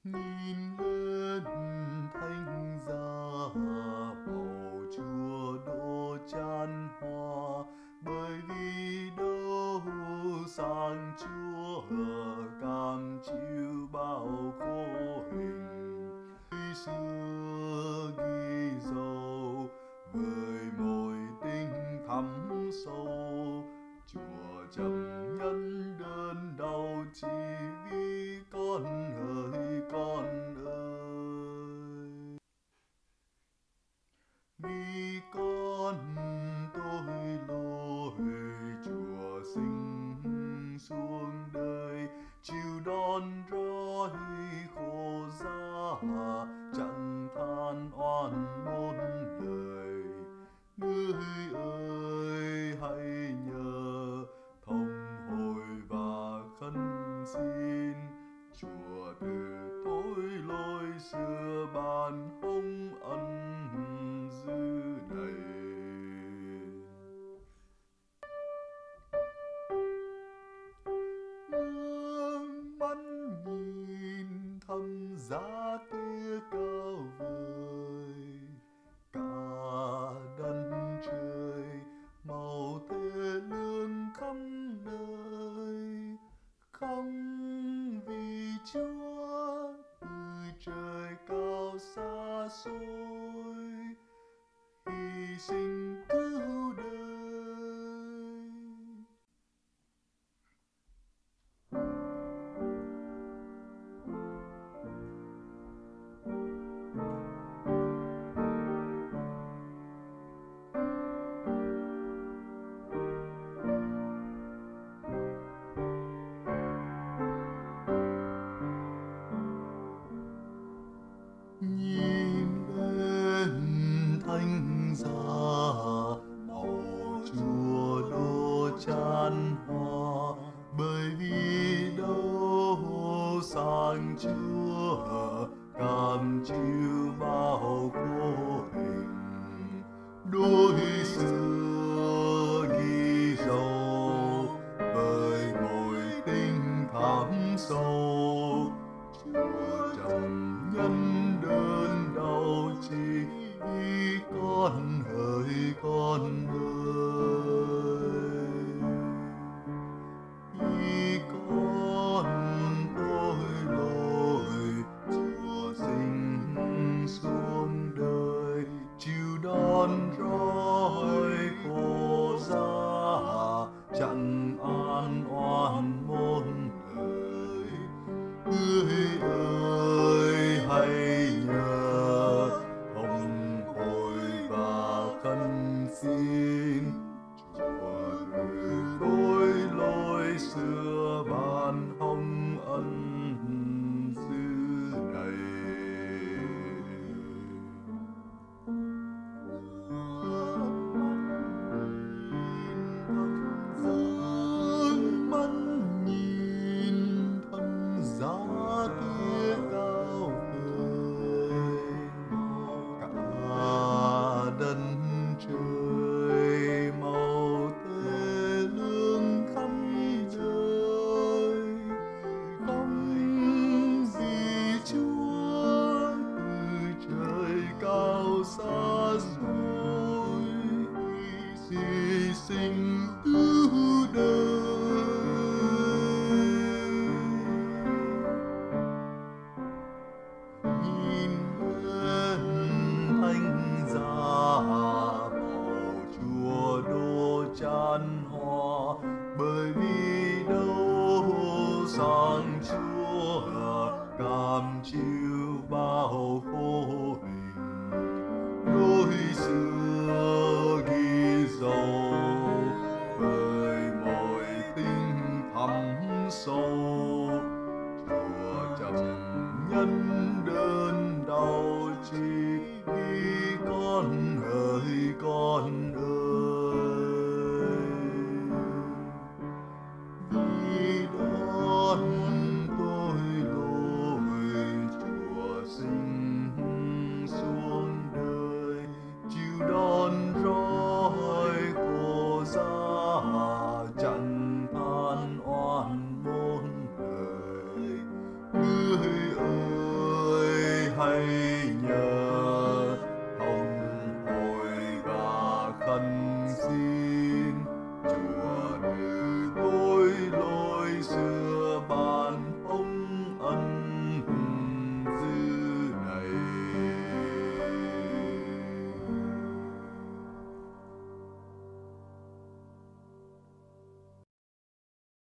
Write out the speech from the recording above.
Nhìn lên thánh giá bầu chúa đỗ chan hoa, bởi vì đâu sang chúa cam chịu bao khổ hình. Khi xưa ghi dấu với mối tình thắm sâu, chúa chấp nhận đớn đau chỉ vì con ơi, con ơi. Vì con tôi lỗi, chúa sinh xuống đời, chịu đón roi khổ giá, chẳng than oan một lời. Người ơi hãy nhớ thông hồi và khấn xin, chúa từ tội lỗi xưa ban hồng ân dư đầy. Ngước mắt nhìn thăm giá kia cao vời, cả đất trời màu thê lương khắp nơi. Không vì chúa từ trời cao xa xôi hy sinh cứu đời. Nhìn lên thánh giá màu chúa đỗ chan hoa, bởi vì đâu sang chúa cam chịu bao khổ hình. Đôi xưa ghi dấu với mối tình thắm sâu, chúa chẳng nhân đớn đau chỉ vì con ơi, con ơi. Vì con tôi lỗi, chúa sinh xuống đời, chịu đón roi khổ giá, chẳng an oan một lời. Người ơi hãy nhớ hồng hồi và khấn xin, chúa từ tội lỗi xưa ban hồng ân dư đầy. Dương mắt nhìn thăm giá kia cao vời, cả đất trời màu thê lương khắp nơi. Không vì chúa từ trời cao xa xôi hy sinh cứu đời. Nhìn lên thánh giá màu chúa đỗ chan hoa, bởi vì đâu sang chúa cam chịu bao khổ hình. Đôi xưa ghi dấu với mối tình thắm sâu, chúa chấp nhận